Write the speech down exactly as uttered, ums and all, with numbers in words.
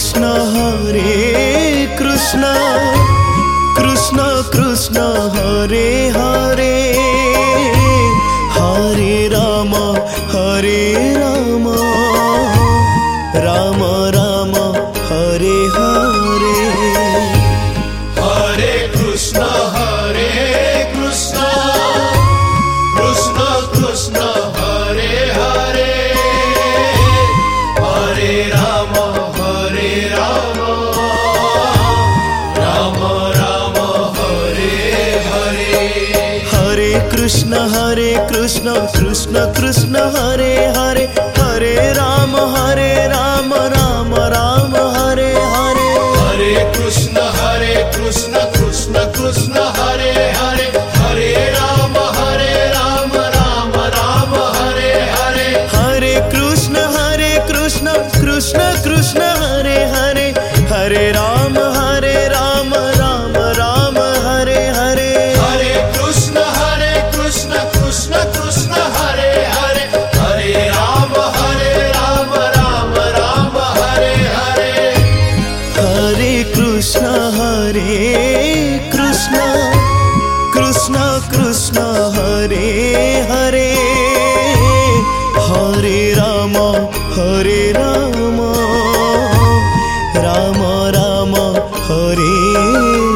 Krishna Hare Krishna Krishna Krishna Hare Hare Hare Ram Hare Ram Ram Ram Hare Hare Hare Krishna Hare Krishna Krishna Krishna Hare Hare Hare Ram Hare Ram Ram Ram Hare Hare Hare Krishna Hare Krishna Krishna Krishna Hare Hare Hare Ram Hare Ram Ram Ram Hare Hare Hare Krishna Hare Krishna Krishna Krishna Hare Hare Hare Ram Hare Ram Ram Ram Hare Hare Hare Krishna Hare Krishna Krishna Krishna Hare Hare Hare Ram Hare Ram Ram Ram Hare Hare Hare Krishna Hare Krishna Krishna Krishna Hare Hare Hare Ram Hare Ram Ram Ram Hare Hare Hare Krishna Hare Krishna Krishna Krishna Hare Hare Hare Ram Hare Ram Ram Ram Hare